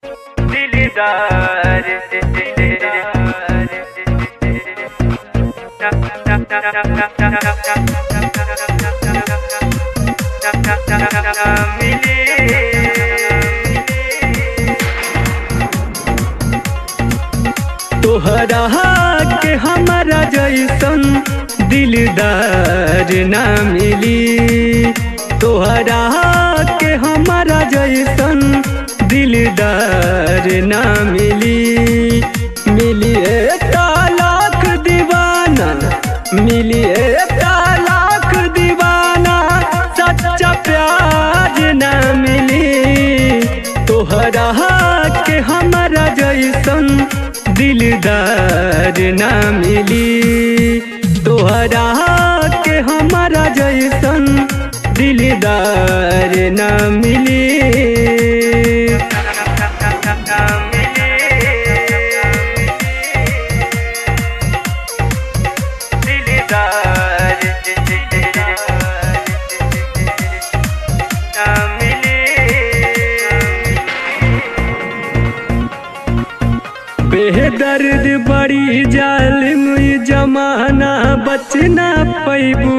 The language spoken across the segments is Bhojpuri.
दिलदार तोहरा के हमारा जैसन दिलदार ना मिली। तोहरा के हमारा जैसन दिलदार ना मिली। मिली एक लाख दीवाना, मिली एक लाख दीवाना, सच्चा प्यार ना मिली। तोहरा के हमारा जैसन दिलदार ना मिली। तोहरा के हमारा जैसन दिलदार ना मिली। बेदर्द बड़ी जालिम जमाना, बचना पैबू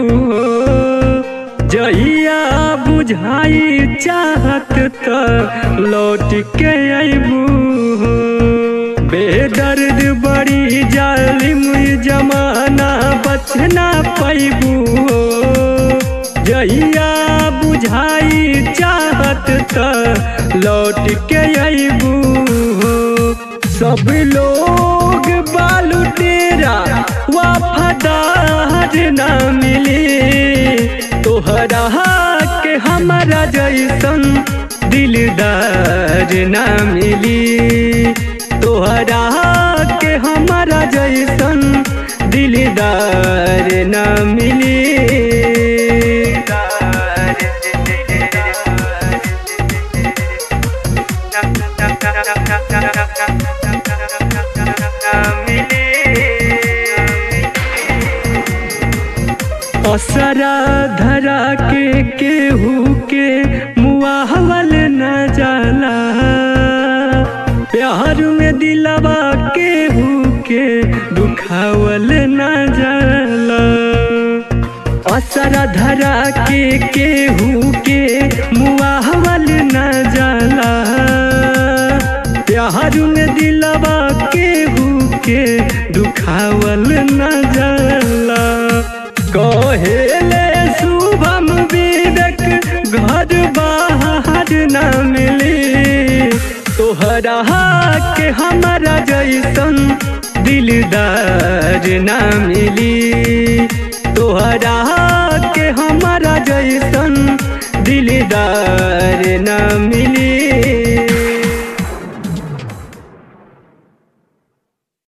जहिया बुझाई चाहत त लौट के अबू। बेदर्द बड़ी जालिम जमाना, बचना पैबू जहिया बुझाई चाहत त लौट के अबू। सब लोग बालू तेरा वफादार ना मिली। तोहरा के हमारा जैसन दिलदार ना मिली। तोहरा के हमारा जैसन दिलदार ना मिली। असरा धरा के केहू के मुआवल न जाला। प्यार में दिलवा केहू के दुखावल न जाला। असरा धरा के केहू के मुआवल न जाला। प्यार में दिलवा केहू के दुखावल न जाला। कहेले शुभम विवेक घर बाहर ना मिली। तोहरा के हमारा जैसन दिलदार ना मिली। तोहरा के हमारा जैसन दिलदार ना मिली।